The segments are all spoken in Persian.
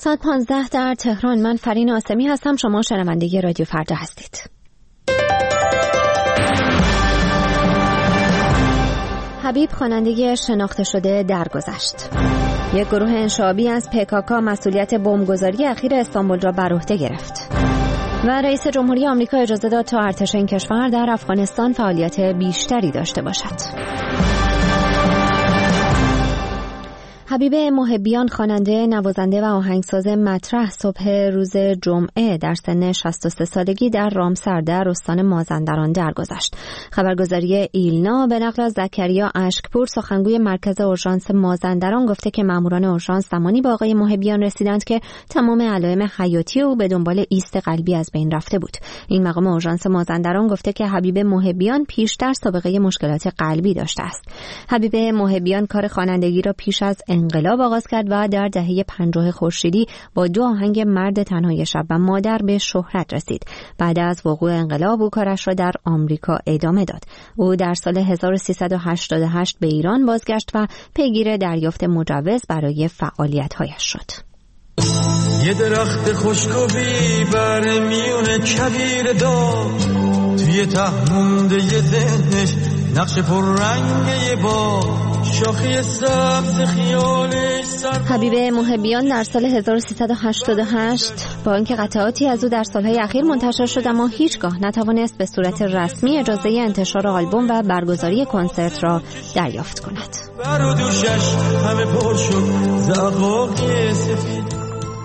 ساعت 15 در تهران. من فرین آسمی هستم. شما شنونده رادیو فردا هستید. حبیب خواننده شناخته شده درگذشت. یک گروه انشابی از PKK مسئولیت بمبگذاری اخیر استانبول را بر عهده گرفت. و رئیس جمهوری آمریکا اجازه داد تا ارتش این کشور در افغانستان فعالیت بیشتری داشته باشد. حبیب محبیان خواننده، نوازنده و آهنگساز مطرح صبح روز جمعه در سن 63 سالگی در رامسر در استان مازندران درگذشت. خبرگزاری ایلنا به نقل از زکریا اشکپور سخنگوی مرکز اورژانس مازندران گفته که ماموران اورژانس زمانی به آقای محبیان رسیدند که تمام علائم حیاتی او به دنبال ایست قلبی از بین رفته بود. این مقام اورژانس مازندران گفته که حبیب محبیان پیشتر سابقه مشکلات قلبی داشته است. حبیب محبیان کار خوانندگی را پیش از انقلاب آغاز کرد و در دهه 50 خورشیدی با 2 آهنگ مرد تنهای شب و مادر به شهرت رسید. بعد از وقوع انقلاب او کارش را در آمریکا ادامه داد. او در سال 1388 به ایران بازگشت و پیگیر دریافت مجوز برای فعالیت‌هایش شد. یه درخت خشکوی بر میون کویر دار، توی ته مونده یه ذهنش نقش پررنگ با شاخی سبز خیالش سر. حبیب محبیان در سال 1388 با اینکه قطعاتی از او در سالهای اخیر منتشر شد اما هیچگاه نتوانست به صورت رسمی اجازه انتشار آلبوم و برگزاری کنسرت را دریافت کند. بر و دوشش همه پر شد زقاقی سفید.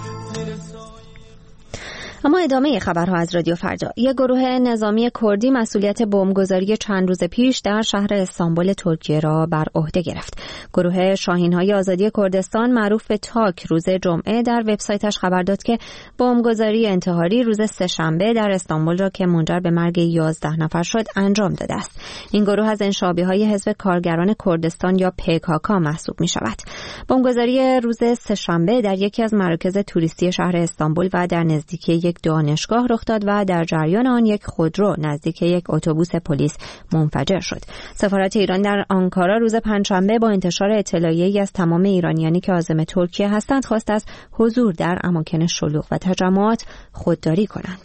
اما ادامه خبرها از رادیو فردا. یک گروه نظامی کردی مسئولیت بمبگذاری چند روز پیش در شهر استانبول ترکیه را بر عهده گرفت. گروه شاهین‌های آزادی کردستان معروف به تاک روز جمعه در وبسایتش خبر داد که بمبگذاری انتحاری روز سه‌شنبه در استانبول را که منجر به مرگ 11 نفر شد انجام داده است. این گروه از انشابی‌های حزب کارگران کردستان یا PKK محسوب می‌شود. بمبگذاری روز سه‌شنبه در یکی از مراکز توریستی شهر استانبول و در نزدیکی یک دانشگاه رخ داد و در جریان آن یک خودرو نزدیک یک اتوبوس پلیس منفجر شد. سفارت ایران در آنکارا روز پنجشنبه با انتشار اطلاعیه‌ای از تمام ایرانیانی که عازم ترکیه هستند خواست از حضور در اماکن شلوغ و تجمعات خودداری کنند.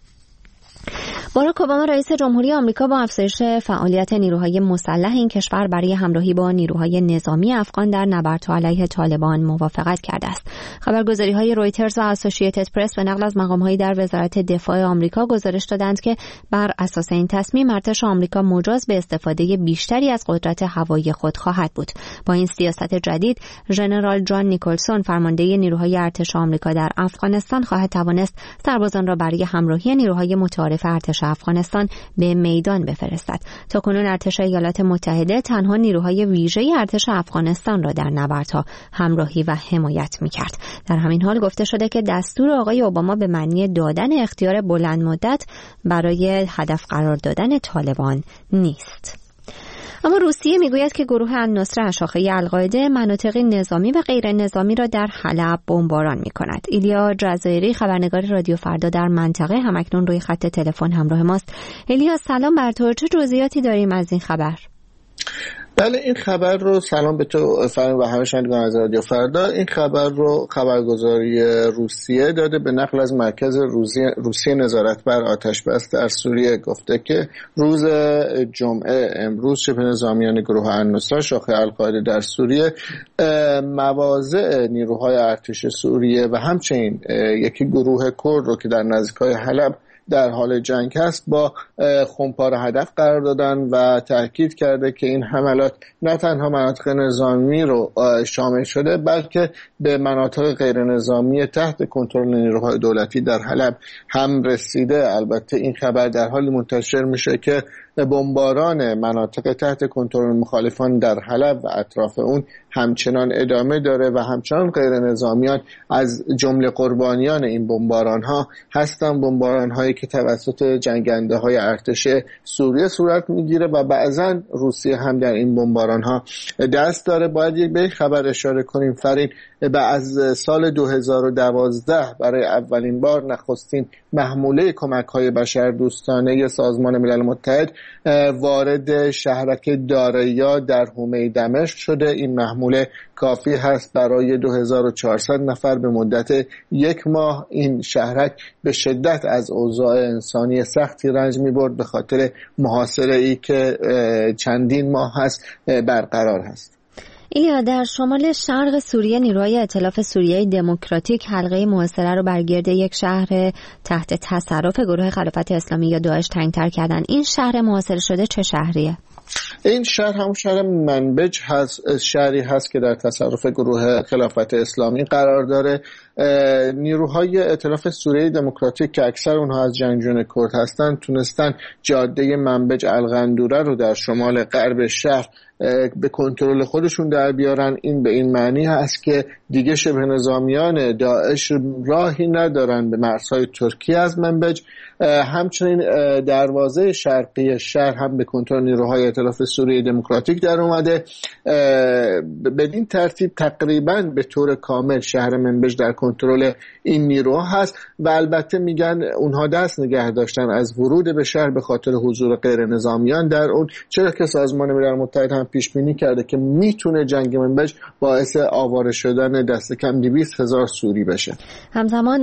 باراک اوباما رئیس جمهوری آمریکا با افزایش فعالیت نیروهای مسلح این کشور برای همراهی با نیروهای نظامی افغان در نبردها علیه طالبان موافقت کرده است. خبرگزاری‌های رویترز و اسوسییتد پرس به نقل از مقام‌هایی در وزارت دفاع آمریکا گزارش دادند که بر اساس این تصمیم ارتش آمریکا مجاز به استفاده بیشتری از قدرت هوایی خود خواهد بود. با این سیاست جدید، ژنرال جان نیکلسون فرمانده نیروهای ارتش آمریکا در افغانستان خواهد توانست سربازان را برای همراهی نیروهای متعارف ارتش افغانستان به میدان بفرستد. تاکنون ارتش ایالات متحده تنها نیروهای ویژه ارتش افغانستان را در نبردها همراهی و حمایت می‌کرد. در همین حال گفته شده که دستور آقای اوباما به معنی دادن اختیار بلند مدت برای هدف قرار دادن طالبان نیست. اما روسیه میگوید که گروه النصره شاخه القاعده مناطق نظامی و غیر نظامی را در حلب بمباران می‌کند. ایلیا جزایری خبرنگار رادیو فردا در منطقه همکنون روی خط تلفن همراه ماست. ایلیا سلام بر تو، چه جزئیاتی داریم از این خبر؟ بله، این خبر رو سلام به تو فرین و همه شنوندگان از رادیو فردا. این خبر رو خبرگزاری روسیه داده به نقل از مرکز روسیه نظارت بر آتش بس در سوریه گفته که روز جمعه امروز شبه نظامیان گروه النصره شاخه القاعده در سوریه مواضع نیروهای ارتش سوریه و همچنین یکی گروه کرد رو که در نزدیکای حلب در حال جنگ هست با خمپاره هدف قرار دادن و تاکید کرده که این حملات نه تنها مناطق نظامی رو شامل شده بلکه به مناطق غیر نظامی تحت کنترل نیروهای دولتی در حلب هم رسیده. البته این خبر در حالی منتشر میشه که بمباران مناطق تحت کنترل مخالفان در حلب و اطراف اون همچنان ادامه داره و همچنان غیر نظامیان از جمله قربانیان این بمباران ها هستن. بمباران هایی که توسط جنگنده های ارتش سوریه صورت میگیره و بعضا روسیه هم در این بمباران ها دست داره. باید به خبر اشاره کنیم فرین، از سال 2012 برای اولین بار نخستین محموله کمک های بشردوستانه سازمان ملل متحد وارد شهرک داریا در حومه دمشق شده. این محموله کافی هست برای 2400 نفر به مدت 1 ماه. این شهرک به شدت از اوضاع انسانی سختی رنج می‌برد به خاطر محاصره‌ای که چندین ماه هست برقرار هست. ایلیا، در شمال شرق سوریه نیروهای ائتلاف سوریه دموکراتیک حلقه محاصره رو بر گرد یک شهر تحت تصرف گروه خلافت اسلامی یا داعش تنگ‌تر کردن. این شهر محاصره شده چه شهریه؟ این شهر همون شهر منبج هست، شهری هست که در تصرف گروه خلافت اسلامی قرار داره. نیروهای ائتلاف سوریه دموکراتیک که اکثر اونها از جنگجویان کرد هستن تونستن جاده منبج الغندوره رو در شمال غرب شهر به کنترل خودشون در بیارن. این به این معنی هست که دیگه شبه نظامیان داعش راهی ندارن به مرزهای ترکیه از منبج. همچنین دروازه شرقی شهر هم به کنترل نیروهای ائتلاف سوریه دموکراتیک در اومده. بدین ترتیب تقریبا به طور کامل شهر منبج در کنترل این نیروها هست و البته میگن اونها دست نگه داشتن از ورود به شهر به خاطر حضور غیر نظامیان در اون، چرا که سازمان ملل متحد هم پیش بینی کرده که میتونه جنگ منبج باعث آواره شدن دست کم 200,000 سوری بشه. همزمان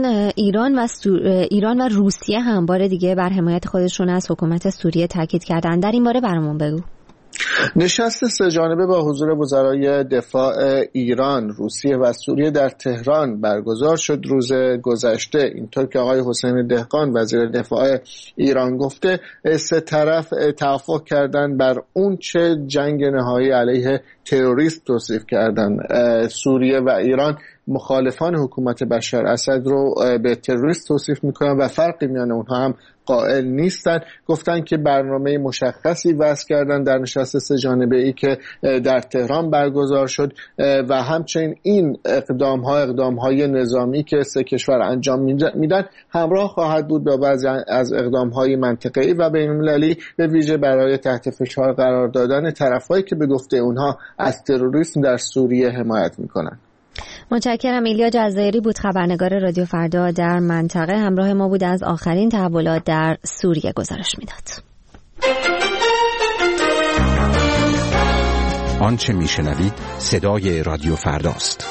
ایران و روسیه هم بار دیگه بر حمایت خودشون از حکومت سوریه تاکید کردن. در این باره برامون بگو. نشست 3 جانبه با حضور وزرای دفاع ایران، روسیه و سوریه در تهران برگزار شد روز گذشته. اینطور که آقای حسین دهقان وزیر دفاع ایران گفته 3 طرف توافق کردن بر اون چه جنگ نهایی علیه تروریست توصیف کردن. سوریه و ایران مخالفان حکومت بشار اسد رو به تروریست توصیف میکنن و فرقی میان اونها هم قائل نیستن. گفتن که برنامه مشخصی وضع کردن در نشست 3 جانبه ای که در تهران برگزار شد و همچنین این اقدام‌های نظامی که 3 کشور انجام میدن همراه خواهد بود با بعضی از اقدام‌های منطقه‌ای و بین‌المللی، به ویژه برای تحت فشار قرار دادن طرفایی که به گفته اونها از تروریسم در سوریه حمایت میکنن. متشکرم. ایلیا جزایری بود، خبرنگار رادیو فردا در منطقه، همراه ما بود، از آخرین تحولات در سوریه گزارش میداد. آنچه میشنوید صدای رادیو فرداست.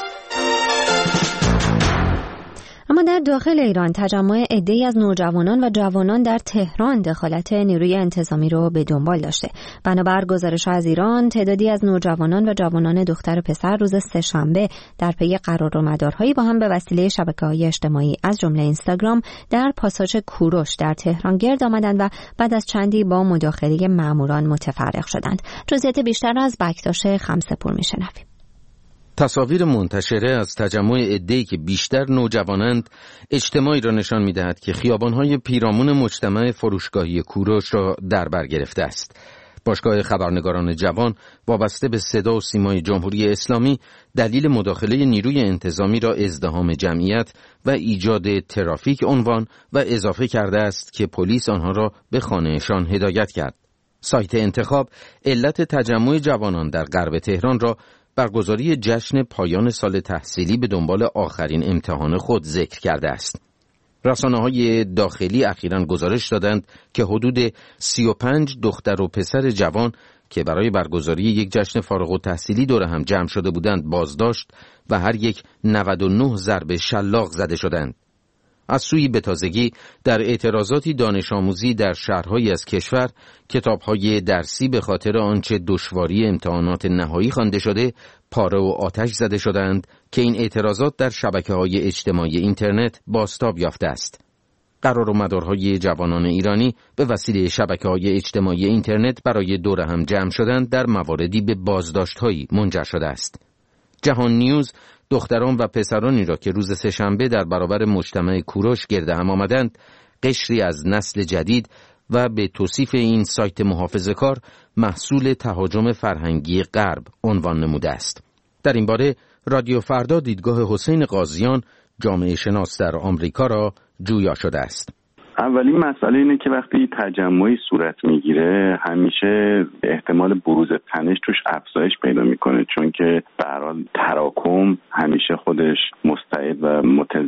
اما در داخل ایران تجمع عده‌ای از نوجوانان و جوانان در تهران دخالت نیروی انتظامی رو به دنبال داشته. بنابر گزارش از ایران، تعدادی از نوجوانان و جوانان دختر و پسر روز سه‌شنبه در پی قرار و مدارهایی با هم به وسیله شبکه‌های اجتماعی از جمله اینستاگرام در پاساژ کوروش در تهران گرد آمدند و بعد از چندی با مداخله ماموران متفرق شدند. جزئیات بیشتر را از بکتاش خمسه‌پور میشنویم. تصاویر منتشره از تجمع عده‌ای که بیشتر نوجوانند اجتماعی را نشان می‌دهد که خیابان‌های پیرامون مجتمع فروشگاهی کوروش را در بر گرفته است. باشگاه خبرنگاران جوان وابسته به صدا و سیمای جمهوری اسلامی دلیل مداخله نیروی انتظامی را ازدحام جمعیت و ایجاد ترافیک عنوان و اضافه کرده است که پلیس آنها را به خانه‌شان هدایت کرد. سایت انتخاب علت تجمع جوانان در غرب تهران را برگزاری جشن پایان سال تحصیلی به دنبال آخرین امتحان خود ذکر کرده است. رسانه‌های داخلی اخیراً گزارش دادند که حدود 35 دختر و پسر جوان که برای برگزاری یک جشن فارغ التحصیلی دور هم جمع شده بودند بازداشت و هر یک 99 ضربه شلاق زده شدند. از سوی به تازگی در اعتراضاتی دانش آموزی در شهرهایی از کشور کتاب‌های درسی به خاطر آنچه دشواری امتحانات نهایی خوانده شده پاره و آتش زده شدند که این اعتراضات در شبکه‌های اجتماعی اینترنت بازتاب یافته است. قرار و مدارهای جوانان ایرانی به وسیله شبکه‌های اجتماعی اینترنت برای دور هم جمع شدن در مواردی به بازداشت‌هایی منجر شده است. جهان نیوز دختران و پسرانی را که روز سه‌شنبه در برابر مجتمع کوروش گرد هم آمدند قشری از نسل جدید و به توصیف این سایت محافظه‌کار محصول تهاجم فرهنگی غرب عنوان نموده است. در این باره رادیو فردا دیدگاه حسین قاضیان جامعه شناس در آمریکا را جویا شده است. اولین مسئله اینه که وقتی تجمعی صورت میگیره همیشه احتمال بروز تنش توش افزایش پیدا میکنه، چون که به هر حال تراکم همیشه خودش مستعد و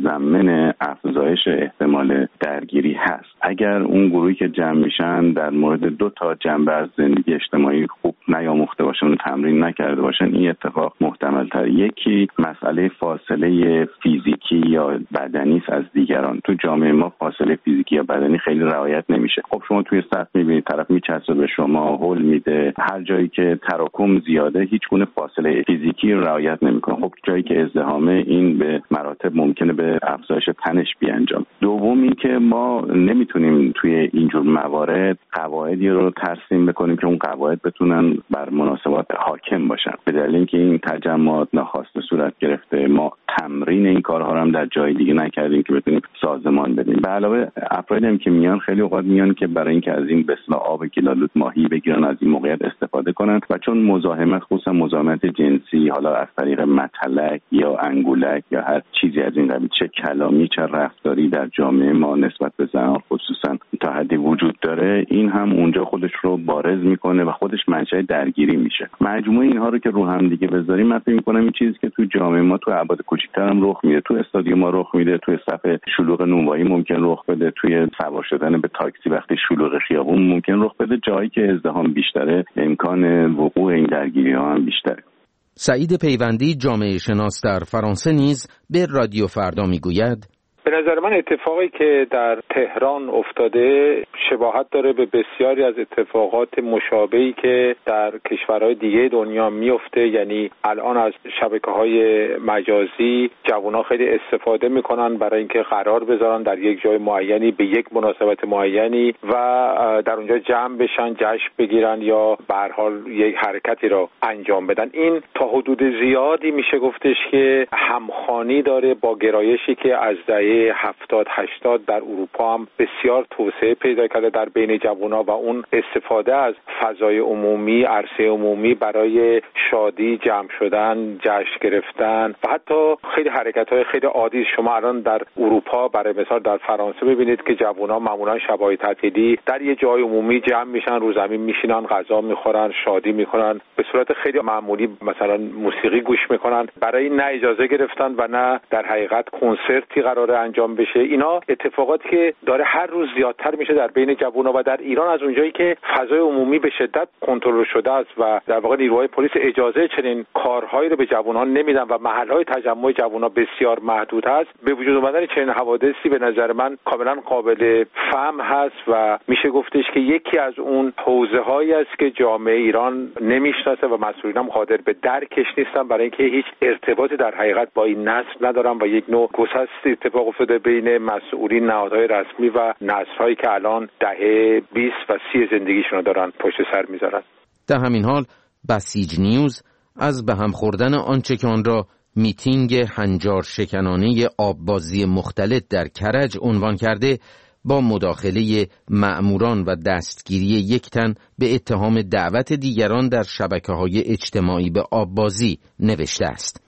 متضمن افزایش احتمال درگیری هست. اگر اون گروهی که جمع میشن در مورد 2 تا جنبه از زندگی اجتماعی خوب نیاموخته باشن و تمرین نکرده باشن، این اتفاق محتمل تر. یکی مسئله فاصله فیزیکی یا بدنی است از دیگران. تو جامعه ما فاصله فیزیکی یا بدنی خیلی رعایت نمیشه. خب شما توی صف میبینید طرف میچسبه به شما، هول میده. هر جایی که تراکم زیاده هیچ گونه فاصله فیزیکی رعایت نمیکنه. خب جایی که ازدحامه این به مراتب ممکنه به افزایش تنش بیانجام. دوم این که ما نمیتونیم توی اینجور موارد قواعدی رو ترسیم بکنیم که اون قواعد بتونن بر مناسبات حاکم باشن، به دلیل اینکه این تجمعات ناخواسته صورت گرفته. ما تمرین این کارها رو هم در جای دیگه نکردیم که بتونیم سازمان بدیم. به علاوه افرادی هم که میان خیلی اوقات میان که برای اینکه از این به اصطلاح آب گلالود ماهی بگیرن از این موقعیت استفاده کنن و چون مزاحمت، خصوصا مزاحمت جنسی، حالا از طریق متلک یا انگولک یا هر چیزی از این قبیل، چه کلامی چه رفتاری در جامعه ما نسبت به زنان خصوصا تا حدی وجود داره، این هم اونجا خودش رو بارز میکنه و خودش منشأ درگیری میشه. مجموعه اینها رو که رو هم دیگه بذاریم، من فکر می‌کنم این چیزی که تو جامعه ما تو ابعاد کوچیک‌تر هم رخ میده، تو استادیوم ما رخ میده، تو صف شلوغ نونوایی ممکن رخ بده، توی سوار شدن به تاکسی وقتی شلوغ خیابون ممکن رخ بده. جایی که ازدحام بیشتره امکان وقوع این درگیری‌ها هم بیشتره. سعید پیوندی جامعه شناس در فرانسه نیز به رادیو فردا میگوید: به نظر من اتفاقی که در تهران افتاده شباهت داره به بسیاری از اتفاقات مشابهی که در کشورهای دیگه دنیا میفته. یعنی الان از شبکه‌های مجازی جوان‌ها خیلی استفاده میکنن برای اینکه قرار بذارن در یک جای معینی به یک مناسبت معینی و در اونجا جمع بشن، جشن بگیرن یا به هر حال یک حرکتی را انجام بدن. این تا حدود زیادی میشه گفتش که همخوانی داره با گرایشی که از دهه 70-80 در اروپا هم بسیار توسعه پیدا کرده در بین جوان‌ها و اون استفاده از فضای عمومی، عرصه عمومی برای شادی، جمع شدن، جشن گرفتن و حتی خیلی حرکت‌های خیلی عادی. شما الان در اروپا برای مثال در فرانسه ببینید که جوان‌ها معمولاً شب‌های تعطیلی در یه جای عمومی جمع میشن، رو زمین میشینن، غذا میخورن، شادی میکنن، به صورت خیلی معمولی مثلا موسیقی گوش میکنن، برای نه اجازه گرفتن و نه در حقیقت کنسرتی قراره انجام بشه. اینا اتفاقاتی که داره هر روز زیادتر میشه در بین جوونا و در ایران از اونجایی که فضای عمومی به شدت کنترل شده است و در واقع نیروهای پلیس اجازه چنین کارهایی رو به جوانان نمیدن و محلهای تجمع جوونا بسیار محدود هست، به وجود اومدن چنین حوادثی به نظر من کاملا قابل فهم هست و میشه گفتش که یکی از اون حوزه‌هایی است که جامعه ایران نمیشناسه و مسئولین هم قادر به درکش نیستن، برای اینکه هیچ ارتباطی در حقیقت با این نسل ندارن و یک نوع گسستی اتفاق افتاده بین مسئولین، نهادهای رسمی و نسل‌هایی که الان دهه 20 و 30 زندگیشون رو دارن پشت سر میذارن. در همین حال بسیج نیوز از به هم خوردن آنچه که آن را میتینگ هنجار شکنانه آببازی مختلط در کرج عنوان کرده، با مداخله مأموران و دستگیری یک تن به اتهام دعوت دیگران در شبکه‌های اجتماعی به آببازی نوشته است.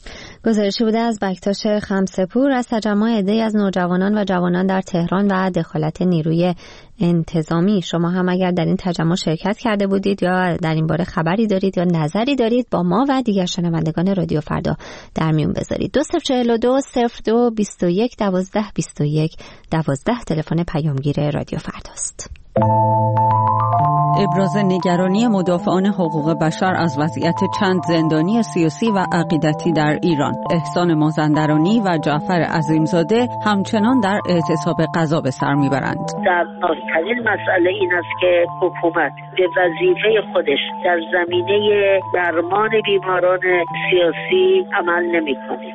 گزارشی بوده از بکتاش خمسه‌پور از تجمع عده‌ای از نوجوانان و جوانان در تهران و دخالت نیروی انتظامی. شما هم اگر در این تجمع شرکت کرده بودید یا در این باره خبری دارید یا نظری دارید، با ما و دیگر شنوندگان رادیو فردا در میون بذارید. 2042 02 21 12 21 12 تلفن پیامگیر رادیو فرداست. ابراز نگرانی مدافعان حقوق بشر از وضعیت چند زندانی سیاسی و عقیدتی در ایران. احسان مازندرانی و جعفر عظیمزاده همچنان در اعتصاب غذا به سر میبرند. دردناکترین مسئله این است که حکومت به وظیفه خودش در زمینه درمان بیماران سیاسی عمل نمی‌کند.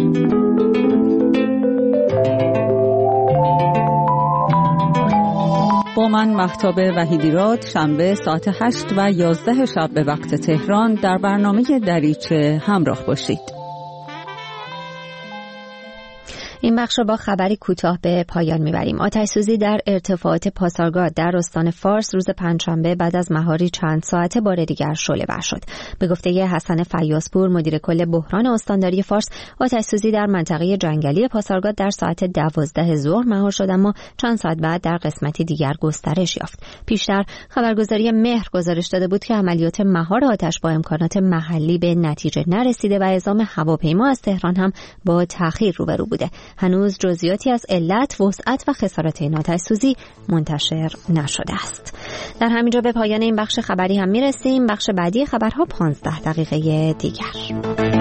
با من مهتاب وحیدیراد، شنبه ساعت 8 و 11 شب به وقت تهران در برنامه دریچه همراه باشید. این بخش رو با خبری کوتاه به پایان میبریم. آتش‌سوزی در ارتفاعات پاسارگاد در استان فارس روز پنجشنبه بعد از مهاری چند ساعته بار دیگر شعله‌ور شد. به گفته حسن فیاض‌پور مدیر کل بحران استانداری فارس، آتش‌سوزی در منطقه جنگلی پاسارگاد در ساعت 12 ظهر مهار شد، اما چند ساعت بعد در قسمتی دیگر گسترش یافت. پیشتر خبرگزاری مهر گزارش داده بود که عملیات مهار آتش با امکانات محلی به نتیجه نرسیده و اعزام هواپیما از تهران هم با تأخیر روبرو بوده. هنوز جزئیاتی از علت، وسعت و خسارات این آتش‌سوزی منتشر نشده است. در همینجا به پایان این بخش خبری هم میرسیم. بخش بعدی خبرها 15 دقیقه دیگر.